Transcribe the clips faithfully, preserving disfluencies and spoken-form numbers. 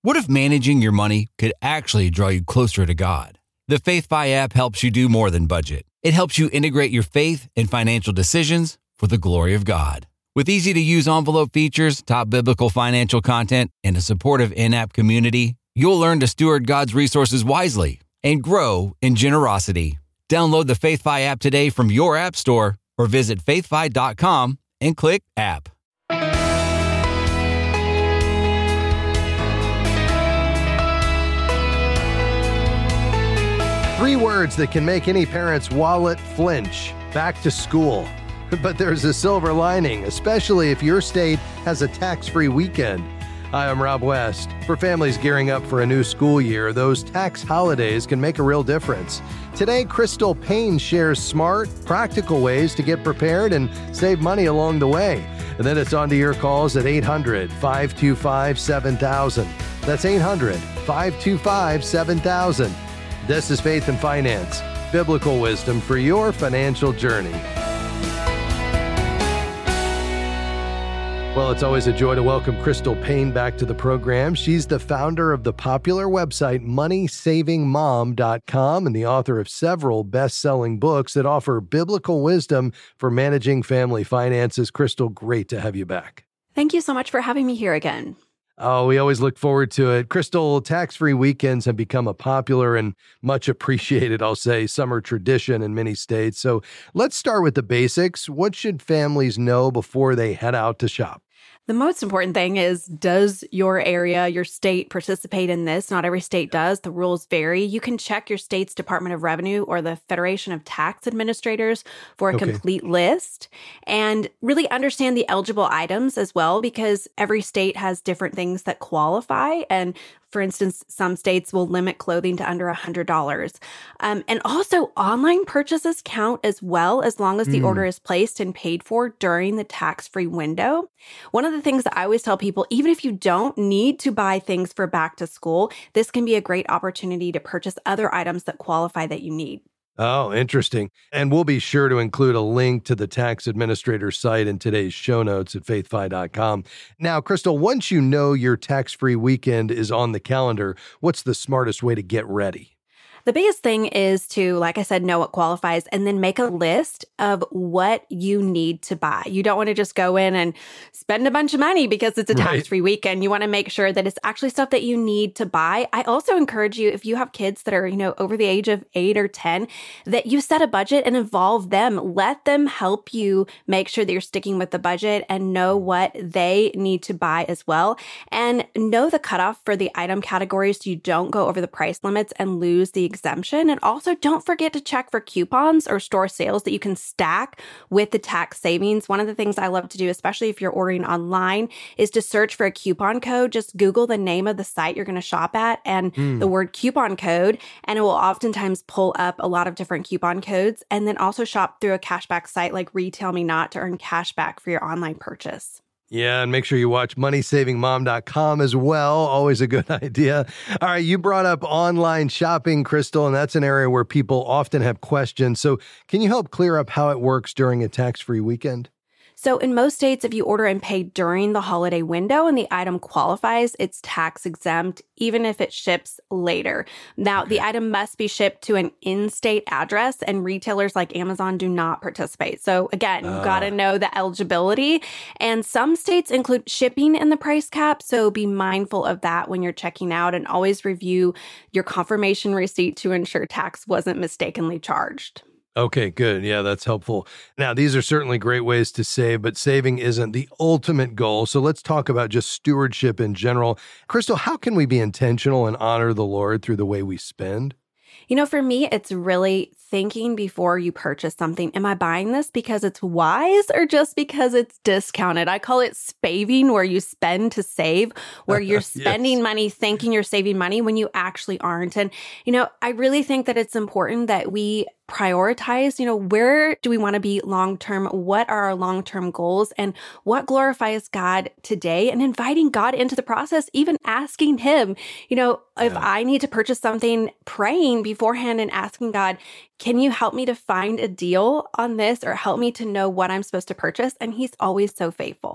What if managing your money could actually draw you closer to God? The FaithFi app helps you do more than budget. It helps you integrate your faith and financial decisions for the glory of God. With easy-to-use envelope features, top biblical financial content, and a supportive in-app community, you'll learn to steward God's resources wisely and grow in generosity. Download the FaithFi app today from your app store or visit faithfi dot com and click app. Three words that can make any parent's wallet flinch: back to school. But there's a silver lining, especially if your state has a tax-free weekend. Hi, I'm Rob West. For families gearing up for a new school year, those tax holidays can make a real difference. Today, Crystal Payne shares smart, practical ways to get prepared and save money along the way. And then it's on to your calls at eight hundred, five two five, seven thousand. That's eight hundred, five two five, seven thousand. This is Faith and Finance, biblical wisdom for your financial journey. Well, it's always a joy to welcome Crystal Payne back to the program. She's the founder of the popular website money saving mom dot com and the author of several best-selling books that offer biblical wisdom for managing family finances. Crystal, great to have you back. Thank you so much for having me here again. Oh, we always look forward to it. Crystal, tax-free weekends have become a popular and much appreciated, I'll say, summer tradition in many states. So let's start with the basics. What should families know before they head out to shop? The most important thing is, does your area, your state participate in this? Not every state does. The rules vary. You can check your state's Department of Revenue or the Federation of Tax Administrators for a okay. complete list and really understand the eligible items as well, because every state has different things that qualify. And for instance, some states will limit clothing to under one hundred dollars. Um, and also, online purchases count as well, as long as the mm. order is placed and paid for during the tax-free window. One of the things that I always tell people, even if you don't need to buy things for back to school, this can be a great opportunity to purchase other items that qualify that you need. Oh, interesting. And we'll be sure to include a link to the tax administrator site in today's show notes at faithfi dot com. Now, Crystal, once you know your tax-free weekend is on the calendar, what's the smartest way to get ready? The biggest thing is to, like I said, know what qualifies and then make a list of what you need to buy. You don't want to just go in and spend a bunch of money because it's a tax-free right. weekend. You want to make sure that it's actually stuff that you need to buy. I also encourage you, if you have kids that are, you know, over the age of eight or ten, that you set a budget and involve them. Let them help you make sure that you're sticking with the budget and know what they need to buy as well. And know the cutoff for the item categories so you don't go over the price limits and lose the exemption. And also, don't forget to check for coupons or store sales that you can stack with the tax savings. One of the things I love to do, especially if you're ordering online, is to search for a coupon code. Just Google the name of the site you're going to shop at and mm. the word coupon code, and it will oftentimes pull up a lot of different coupon codes. And then also shop through a cashback site like Retail Me Not to earn cash back for your online purchase. Yeah, and make sure you watch money saving mom dot com as well. Always a good idea. All right, you brought up online shopping, Crystal, and that's an area where people often have questions. So can you help clear up how it works during a tax-free weekend? So in most states, if you order and pay during the holiday window and the item qualifies, it's tax exempt, even if it ships later. Now, okay. the item must be shipped to an in-state address, and retailers like Amazon do not participate. So again, you've uh. got to know the eligibility. And some states include shipping in the price cap, so be mindful of that when you're checking out, and always review your confirmation receipt to ensure tax wasn't mistakenly charged. Okay, good. Yeah, that's helpful. Now, these are certainly great ways to save, but saving isn't the ultimate goal. So let's talk about just stewardship in general. Crystal, how can we be intentional and honor the Lord through the way we spend? You know, for me, it's really thinking before you purchase something. Am I buying this because it's wise or just because it's discounted? I call it spaving, where you spend to save, where you're spending yes. money thinking you're saving money when you actually aren't. And, you know, I really think that it's important that we prioritize, you know, where do we want to be long-term? What are our long-term goals, and what glorifies God today? And inviting God into the process, even asking him, you know, yeah. if I need to purchase something, praying beforehand and asking God, can you help me to find a deal on this, or help me to know what I'm supposed to purchase? And he's always so faithful.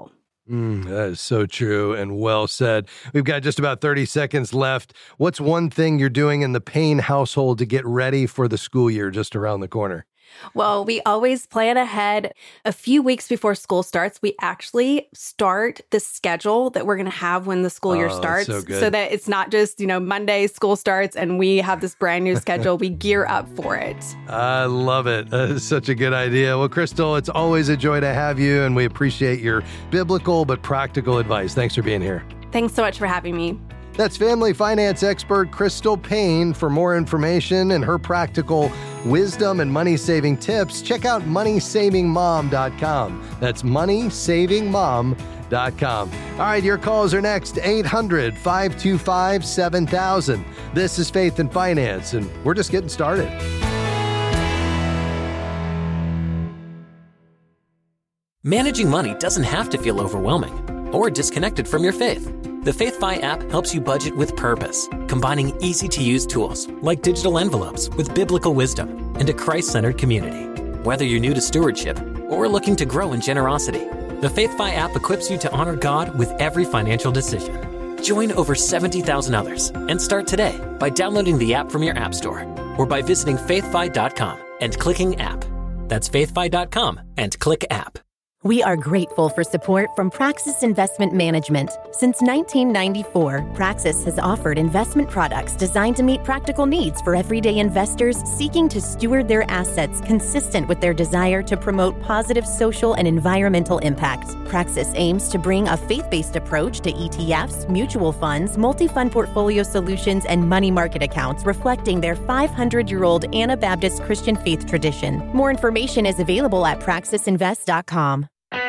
Mm, that is so true and well said. We've got just about thirty seconds left. What's one thing you're doing in the Payne household to get ready for the school year just around the corner? Well, we always plan ahead. A few weeks before school starts, we actually start the schedule that we're going to have when the school year Oh, starts, so good. so that it's not just, you know, Monday school starts and we have this brand new schedule. We gear up for it. I love it. That is such a good idea. Well, Crystal, it's always a joy to have you, and we appreciate your biblical but practical advice. Thanks for being here. Thanks so much for having me. That's family finance expert Crystal Payne. For more information and her practical wisdom and money-saving tips, check out money saving mom dot com. That's money saving mom dot com. All right, your calls are next. eight hundred, five two five, seven thousand. This is Faith and Finance, and we're just getting started. Managing money doesn't have to feel overwhelming or disconnected from your faith. The FaithFi app helps you budget with purpose, combining easy-to-use tools like digital envelopes with biblical wisdom and a Christ-centered community. Whether you're new to stewardship or looking to grow in generosity, the FaithFi app equips you to honor God with every financial decision. Join over seventy thousand others and start today by downloading the app from your app store or by visiting faithfi dot com and clicking app. That's faithfi dot com and click app. We are grateful for support from Praxis Investment Management. Since nineteen ninety-four, Praxis has offered investment products designed to meet practical needs for everyday investors seeking to steward their assets consistent with their desire to promote positive social and environmental impact. Praxis aims to bring a faith-based approach to E T Fs, mutual funds, multi-fund portfolio solutions, and money market accounts reflecting their five hundred year old Anabaptist Christian faith tradition. More information is available at praxis invest dot com.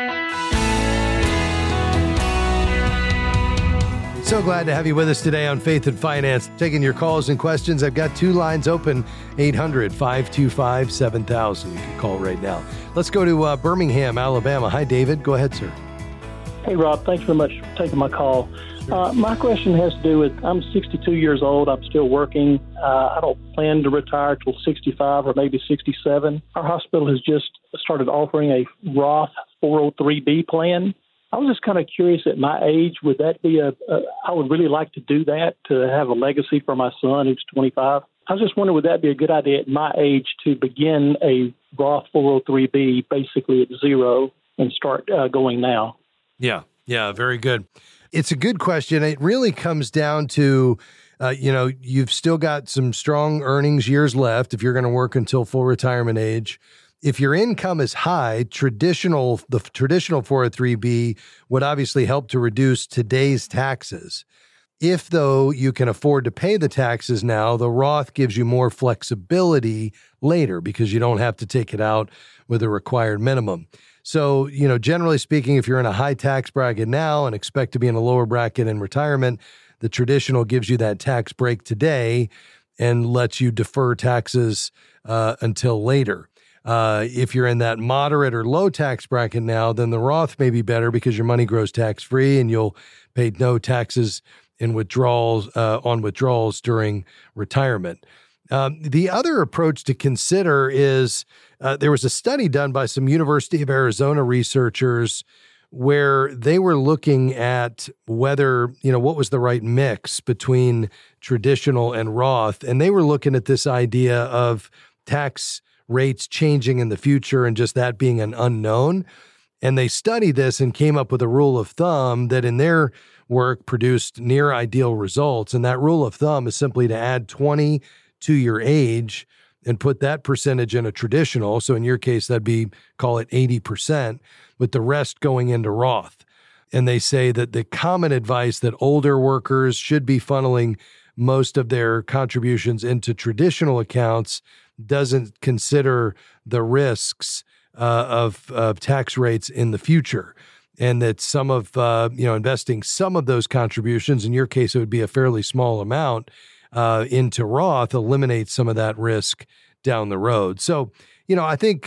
So glad to have you with us today on Faith and Finance. Taking your calls and questions. I've got two lines open, eight hundred, five two five, seven thousand. You can call right now. Let's go to uh, Birmingham, Alabama. Hi, David. Go ahead, sir. Hey, Rob. Thanks very much for taking my call. Uh, my question has to do with, I'm sixty-two years old. I'm still working. Uh, I don't plan to retire till sixty-five or maybe sixty-seven. Our hospital has just started offering a Roth four oh three B plan. I was just kind of curious at my age, would that be a, a, I would really like to do that, to have a legacy for my son who's twenty-five. I was just wondering, would that be a good idea at my age to begin a Roth four oh three B basically at zero and start uh, going now? Yeah, yeah, very good. It's a good question. It really comes down to, uh, you know, you've still got some strong earnings years left if you're going to work until full retirement age. If your income is high, traditional the traditional four oh three B would obviously help to reduce today's taxes. If, though, you can afford to pay the taxes now, the Roth gives you more flexibility later because you don't have to take it out with a required minimum. So, you know, generally speaking, if you're in a high tax bracket now and expect to be in a lower bracket in retirement, the traditional gives you that tax break today and lets you defer taxes uh, until later. Uh, if you're in that moderate or low tax bracket now, then the Roth may be better because your money grows tax-free and you'll pay no taxes in withdrawals uh, on withdrawals during retirement. Um, the other approach to consider is uh, there was a study done by some University of Arizona researchers where they were looking at whether, you know, what was the right mix between traditional and Roth. And they were looking at this idea of tax rates changing in the future and just that being an unknown. And they studied this and came up with a rule of thumb that in their work produced near ideal results. And that rule of thumb is simply to add twenty to your age and put that percentage in a traditional. So in your case, that'd be, call it eighty percent, with the rest going into Roth. And they say that the common advice that older workers should be funneling most of their contributions into traditional accounts doesn't consider the risks uh, of, of tax rates in the future. And that some of, uh, you know, investing some of those contributions, in your case, it would be a fairly small amount, uh, into Roth eliminates some of that risk down the road. So, you know, I think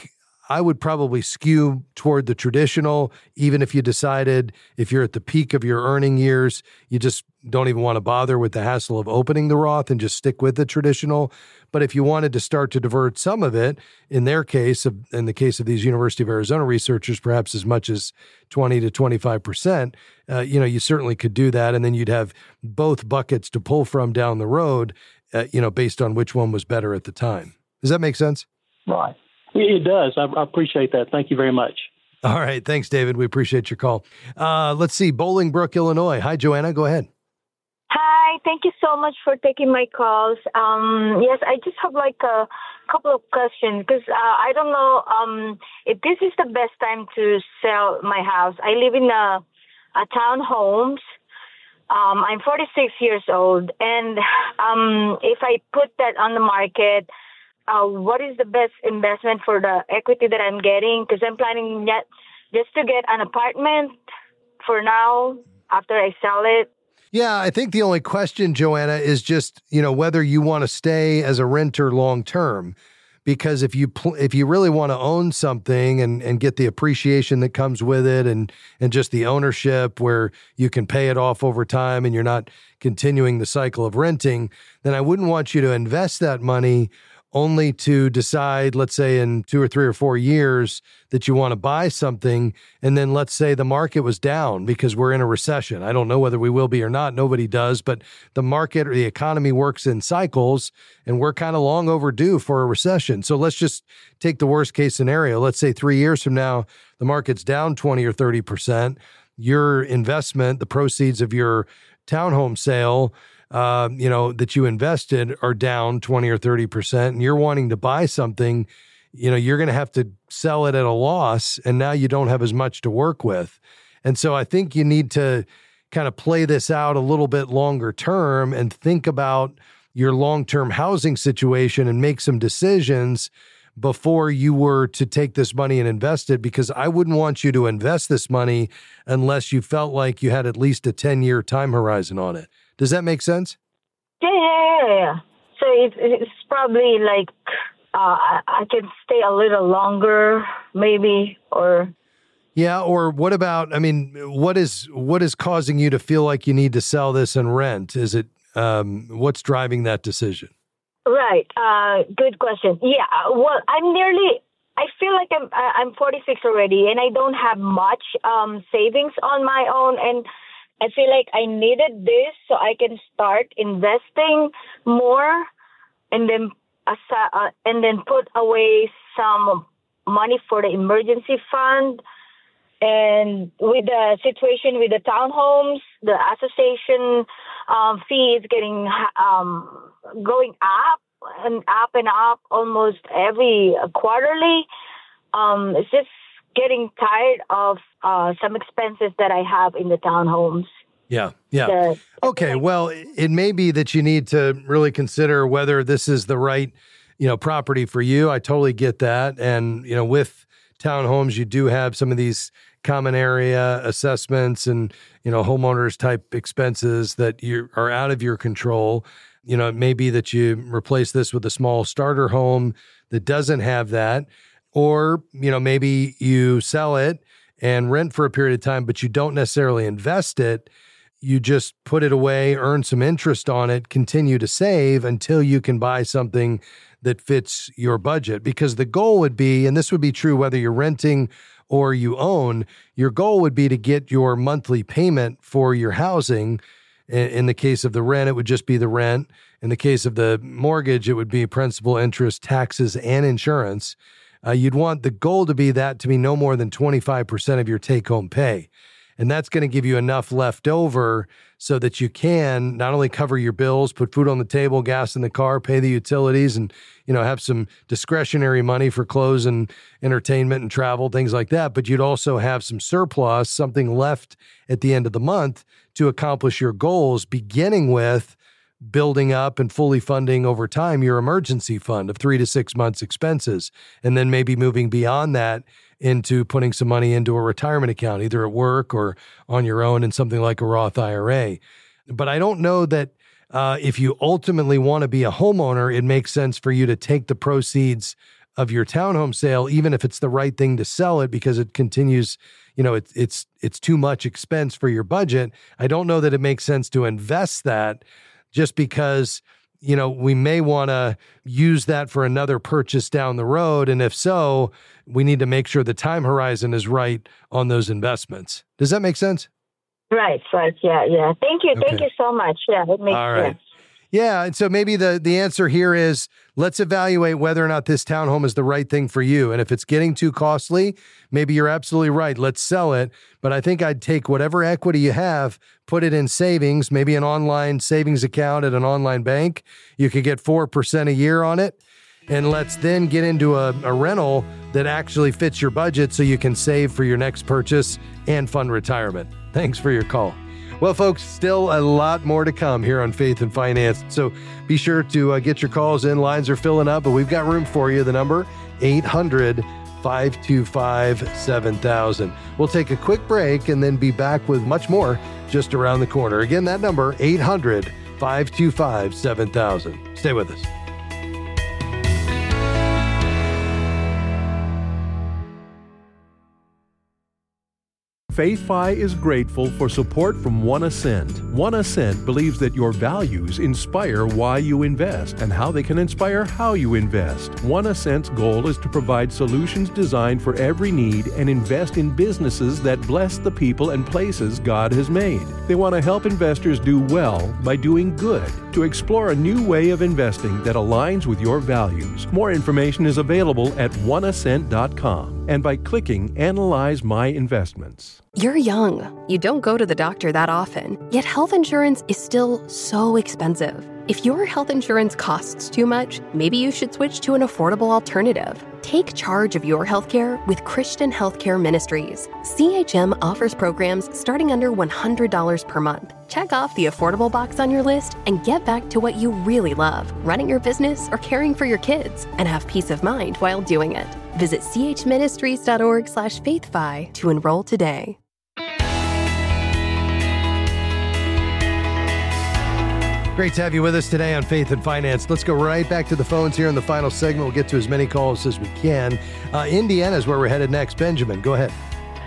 I would probably skew toward the traditional, even if you decided if you're at the peak of your earning years, you just don't even want to bother with the hassle of opening the Roth and just stick with the traditional. But if you wanted to start to divert some of it, in their case, in the case of these University of Arizona researchers, perhaps as much as twenty to twenty-five percent, uh, you know, you certainly could do that. And then you'd have both buckets to pull from down the road, uh, you know, based on which one was better at the time. Does that make sense? Right. It does. I, I appreciate that. Thank you very much. All right. Thanks, David. We appreciate your call. Uh, let's see. Bolingbrook, Illinois. Hi, Joanna. Go ahead. Hi. Thank you so much for taking my calls. Um, yes, I just have like a couple of questions because uh, I don't know um, if this is the best time to sell my house. I live in a, a townhomes. Um, I'm forty-six years old. And um, if I put that on the market, Uh, what is the best investment for the equity that I'm getting? Because I'm planning yet just to get an apartment for now after I sell it. Yeah, I think the only question, Joanna, is just, you know, whether you want to stay as a renter long term. Because if you pl- if you really want to own something and, and get the appreciation that comes with it and and just the ownership where you can pay it off over time and you're not continuing the cycle of renting, then I wouldn't want you to invest that money only to decide, let's say in two or three or four years, that you want to buy something. And then let's say the market was down because we're in a recession. I don't know whether we will be or not. Nobody does. But the market or the economy works in cycles, and we're kind of long overdue for a recession. So let's just take the worst case scenario. Let's say three years from now, the market's down twenty or thirty percent. Your investment, the proceeds of your townhome sale, Uh, you know, that you invested are down twenty or thirty percent and you're wanting to buy something, you know, you're going to have to sell it at a loss and now you don't have as much to work with. And so I think you need to kind of play this out a little bit longer term and think about your long-term housing situation and make some decisions before you were to take this money and invest it, because I wouldn't want you to invest this money unless you felt like you had at least a ten-year time horizon on it. Does that make sense? Yeah, yeah, yeah. yeah. So it's, it's probably like uh, I, I can stay a little longer, maybe, or... Yeah, or what about, I mean, what is what is causing you to feel like you need to sell this and rent? Is it, um, what's driving that decision? Right. Uh, good question. Yeah, well, I'm nearly... I feel like I'm I'm forty-six already, and I don't have much um, savings on my own, and I feel like I needed this so I can start investing more, and then uh, and then put away some money for the emergency fund. And with the situation with the townhomes, the association um, fee is getting um, going up and up and up almost every quarterly. Um, it's just getting tired of uh, some expenses that I have in the townhomes. Yeah, yeah. The, okay, well, it may be that you need to really consider whether this is the right, you know, property for you. I totally get that. And, you know, with townhomes, you do have some of these common area assessments and, you know, homeowners type expenses that you are out of your control. You know, it may be that you replace this with a small starter home that doesn't have that. Or, you know, maybe you sell it and rent for a period of time, but you don't necessarily invest it. You just put it away, earn some interest on it, continue to save until you can buy something that fits your budget. Because the goal would be, and this would be true whether you're renting or you own, your goal would be to get your monthly payment for your housing. In the case of the rent, it would just be the rent. In the case of the mortgage, it would be principal, interest, taxes, and insurance. Uh, you'd want the goal to be that to be no more than twenty-five percent of your take-home pay. And that's going to give you enough left over so that you can not only cover your bills, put food on the table, gas in the car, pay the utilities, and, you know, have some discretionary money for clothes and entertainment and travel, things like that. But you'd also have some surplus, something left at the end of the month to accomplish your goals, beginning with building up and fully funding over time your emergency fund of three to six months expenses, and then maybe moving beyond that into putting some money into a retirement account, either at work or on your own in something like a Roth I R A. But I don't know that uh, if you ultimately want to be a homeowner, it makes sense for you to take the proceeds of your townhome sale, even if it's the right thing to sell it because it continues, you know, it's it's it's too much expense for your budget. I don't know that it makes sense to invest that just because, you know, we may want to use that for another purchase down the road. And if so, we need to make sure the time horizon is right on those investments. Does that make sense? Right, right. Yeah, yeah. Thank you. Okay. Thank you so much. Yeah, it makes All right. sense. Yeah. And so maybe the, the answer here is let's evaluate whether or not this townhome is the right thing for you. And if it's getting too costly, maybe you're absolutely right. Let's sell it. But I think I'd take whatever equity you have, put it in savings, maybe an online savings account at an online bank. You could get four percent a year on it. And let's then get into a, a rental that actually fits your budget so you can save for your next purchase and fund retirement. Thanks for your call. Well, folks, still a lot more to come here on Faith and Finance. So be sure to uh, get your calls in. Lines are filling up, but we've got room for you. The number, eight hundred, five two five, seven thousand. We'll take a quick break and then be back with much more just around the corner. Again, that number, eight hundred, five two five, seven thousand. Stay with us. FaithFi is grateful for support from One Ascent. One Ascent believes that your values inspire why you invest and how they can inspire how you invest. One Ascent's goal is to provide solutions designed for every need and invest in businesses that bless the people and places God has made. They want to help investors do well by doing good, to explore a new way of investing that aligns with your values. More information is available at one ascent dot com and by clicking Analyze My Investments. You're young. You don't go to the doctor that often, yet health insurance is still so expensive. If your health insurance costs too much, maybe you should switch to an affordable alternative. Take charge of your healthcare with Christian Healthcare Ministries. C H M offers programs starting under one hundred dollars per month. Check off the affordable box on your list and get back to what you really love, running your business or caring for your kids, and have peace of mind while doing it. Visit chministries.org slash faithfi to enroll today. Great to have you with us today on Faith and Finance. Let's go right back to the phones here in the final segment. We'll get to as many calls as we can. Uh, Indiana is where we're headed next. Benjamin, go ahead.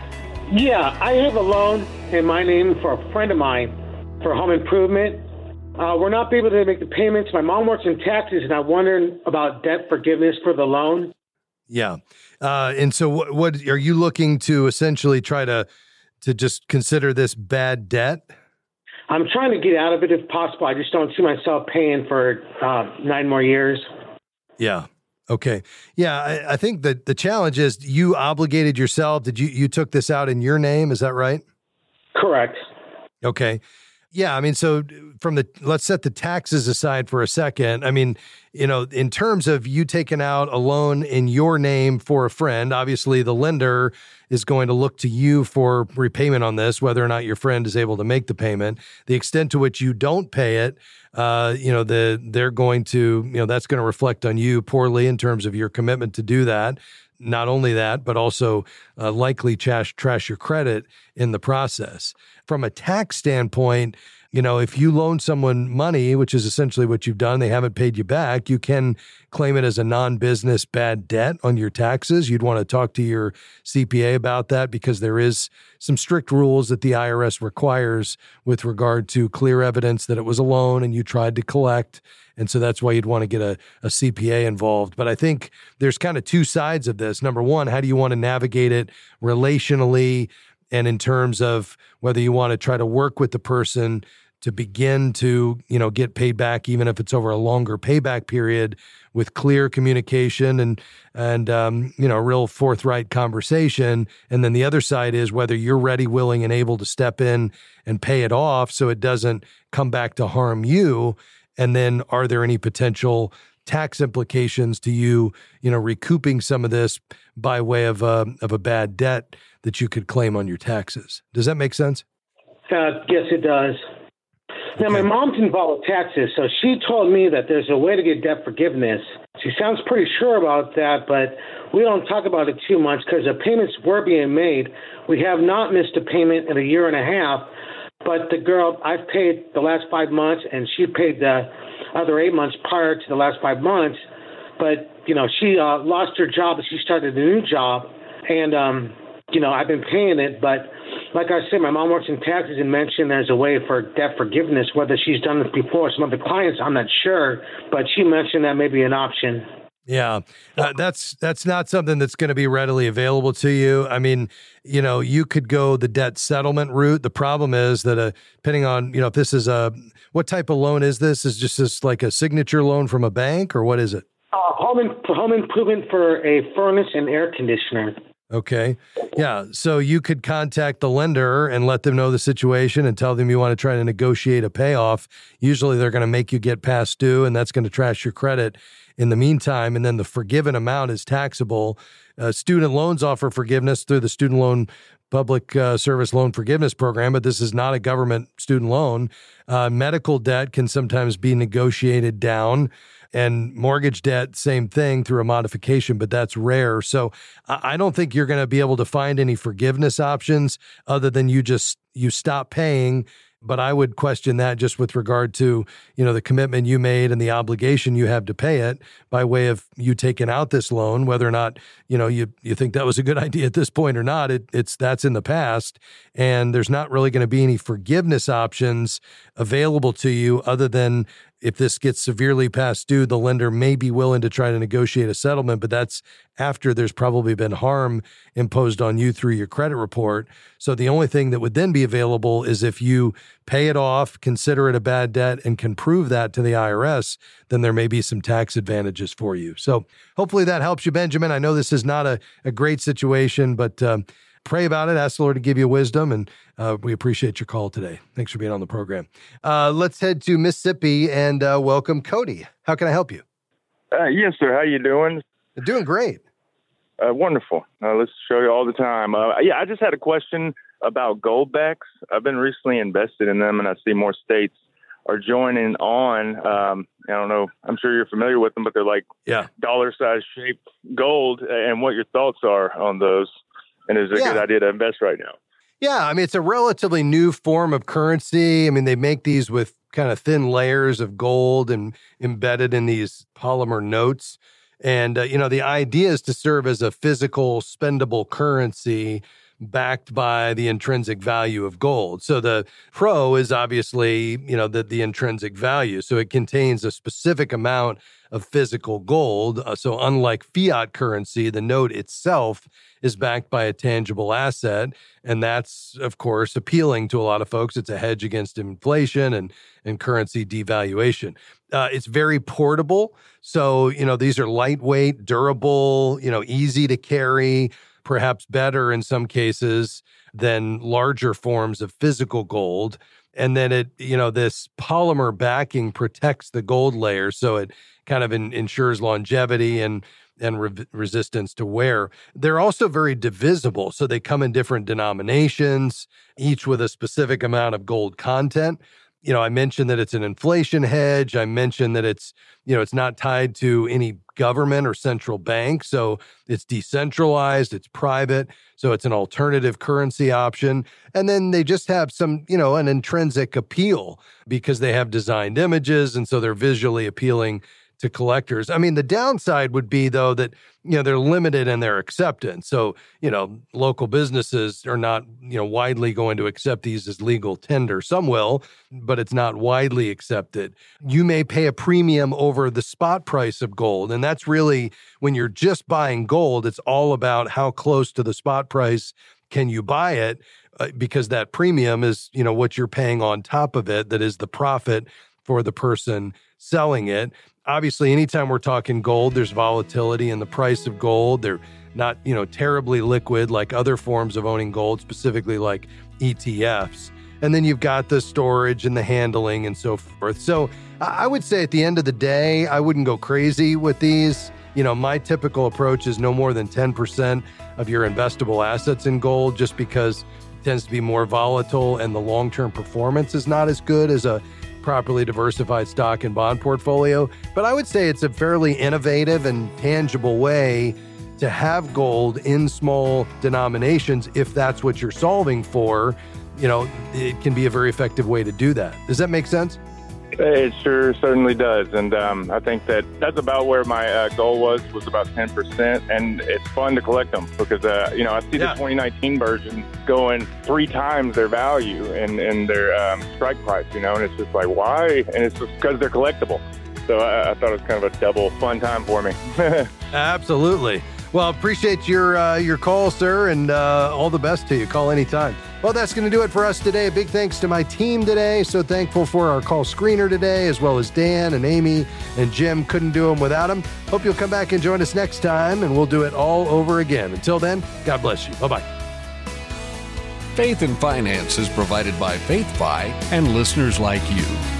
Yeah, I have a loan in my name for a friend of mine for home improvement. Uh, we're not able to make the payments. My mom works in taxes, and I'm wondering about debt forgiveness for the loan. Yeah. Uh, and so what, what are you looking to essentially try to to just consider this bad debt? I'm trying to get out of it if possible. I just don't see myself paying for uh, nine more years. Yeah. Okay. Yeah. I, I think that the challenge is you obligated yourself. Did you, you took this out in your name? Is that right? Correct. Okay. Yeah. I mean, so from the, let's set the taxes aside for a second. I mean, you know, in terms of you taking out a loan in your name for a friend, obviously the lender is going to look to you for repayment on this, whether or not your friend is able to make the payment. The extent to which you don't pay it, uh, you know, the, they're going to, you know, that's going to reflect on you poorly in terms of your commitment to do that. Not only that, but also uh, likely trash, trash your credit in the process. From a tax standpoint, you know, if you loan someone money, which is essentially what you've done, they haven't paid you back, you can claim it as a non-business bad debt on your taxes. You'd want to talk to your C P A about that because there is some strict rules that the I R S requires with regard to clear evidence that it was a loan and you tried to collect. And so that's why you'd want to get a, a C P A involved. But I think there's kind of two sides of this. Number one, how do you want to navigate it relationally and in terms of whether you want to try to work with the person to begin to, you know, get paid back, even if it's over a longer payback period with clear communication and, and um, you know, real forthright conversation. And then the other side is whether you're ready, willing, and able to step in and pay it off so it doesn't come back to harm you. And then are there any potential tax implications to you, you know, recouping some of this by way of a, of a bad debt that you could claim on your taxes? Does that make sense? Uh, yes, it does. Now, my mom's involved with taxes, so she told me that there's a way to get debt forgiveness. She sounds pretty sure about that, but we don't talk about it too much because the payments were being made. We have not missed a payment in a year and a half, but the girl, I've paid the last five months, and she paid the other eight months prior to the last five months. but, you know, she uh, lost her job, but she started a new job. And, um, you know, I've been paying it. But like I said, my mom works in taxes and mentioned there's a way for debt forgiveness, whether she's done it before. Some other clients, I'm not sure, but she mentioned that may be an option. Yeah, uh, that's that's not something that's going to be readily available to you. I mean, you know, you could go the debt settlement route. The problem is that, uh, depending on, you know, if this is a, what type of loan is this? Is just this like a signature loan from a bank, or what is it? Uh, home, in, home improvement for a furnace and air conditioner. Okay. Yeah. So you could contact the lender and let them know the situation and tell them you want to try to negotiate a payoff. Usually they're going to make you get past due, and that's going to trash your credit in the meantime. And then the forgiven amount is taxable. Uh, student loans offer forgiveness through the Student Loan Public uh, Service Loan Forgiveness Program, but this is not a government student loan. Uh, medical debt can sometimes be negotiated down. And mortgage debt, same thing through a modification, but that's rare. So I don't think you're going to be able to find any forgiveness options other than you just, you stop paying. But I would question that just with regard to, you know, the commitment you made and the obligation you have to pay it by way of you taking out this loan, whether or not, you know, you, you think that was a good idea at this point or not. It, it's that's in the past, and there's not really going to be any forgiveness options available to you other than if this gets severely past due, the lender may be willing to try to negotiate a settlement, but that's after there's probably been harm imposed on you through your credit report. So the only thing that would then be available is if you pay it off, consider it a bad debt, and can prove that to the I R S, then there may be some tax advantages for you. So hopefully that helps you, Benjamin. I know this is not a, a great situation, but um, pray about it. Ask the Lord to give you wisdom, and uh, we appreciate your call today. Thanks for being on the program. Uh, let's head to Mississippi and uh, welcome Cody. How can I help you? Uh, yes, sir. How you doing? Doing great. Uh, wonderful. Uh, let's show you all the time. Uh, yeah, I just had a question about Goldbacks. I've been recently invested in them, and I see more states are joining on. Um, I don't know. I'm sure you're familiar with them, but they're like yeah. dollar-sized shaped gold, and what your thoughts are on those. And is it yeah. a good idea to invest right now? Yeah, I mean, it's a relatively new form of currency. I mean, they make these with kind of thin layers of gold and embedded in these polymer notes. And, uh, you know, the idea is to serve as a physical, spendable currency backed by the intrinsic value of gold. So the pro is obviously, you know, the, the intrinsic value. So it contains a specific amount of physical gold. Uh, so unlike fiat currency, the note itself is backed by a tangible asset. And that's, of course, appealing to a lot of folks. It's a hedge against inflation and, and currency devaluation. Uh, it's very portable. So, you know, these are lightweight, durable, you know, easy to carry, perhaps better in some cases than larger forms of physical gold. And then it, you know, this polymer backing protects the gold layer. So it kind of in, ensures longevity and and re- resistance to wear. They're also very divisible. So they come in different denominations, each with a specific amount of gold content. You know, I mentioned that it's an inflation hedge. I mentioned that it's, you know, it's not tied to any government or central bank. So it's decentralized, it's private. So it's an alternative currency option. And then they just have some, you know, an intrinsic appeal because they have designed images. And so they're visually appealing to collectors. I mean, the downside would be, though, that, you know, they're limited in their acceptance. So, you know, local businesses are not, you know, widely going to accept these as legal tender. Some will, but it's not widely accepted. You may pay a premium over the spot price of gold. And that's really, when you're just buying gold, it's all about how close to the spot price can you buy it, uh, because that premium is, you know, what you're paying on top of it, that is the profit for the person selling it. Obviously, anytime we're talking gold, there's volatility in the price of gold. They're not, you know, terribly liquid like other forms of owning gold, specifically like E T Fs. And then you've got the storage and the handling and so forth. So I would say at the end of the day, I wouldn't go crazy with these. You know, my typical approach is no more than ten percent of your investable assets in gold, just because it tends to be more volatile and the long-term performance is not as good as a properly diversified stock and bond portfolio. But I would say it's a fairly innovative and tangible way to have gold in small denominations. If that's what you're solving for, you know, it can be a very effective way to do that. Does that make sense? It sure certainly does. And um, I think that that's about where my uh, goal was, was about ten percent. And it's fun to collect them because, uh, you know, I see yeah. the twenty nineteen version going three times their value and, and their um, strike price, you know, and it's just like, why? And it's just because they're collectible. So I, I thought it was kind of a double fun time for me. Absolutely. Well, appreciate your uh, your call, sir, and uh, all the best to you. Call anytime. Well, that's going to do it for us today. Big thanks to my team today. So thankful for our call screener today, as well as Dan and Amy and Jim. Couldn't do them without them. Hope you'll come back and join us next time, and we'll do it all over again. Until then, God bless you. Bye-bye. Faith and Finance is provided by FaithFi and listeners like you.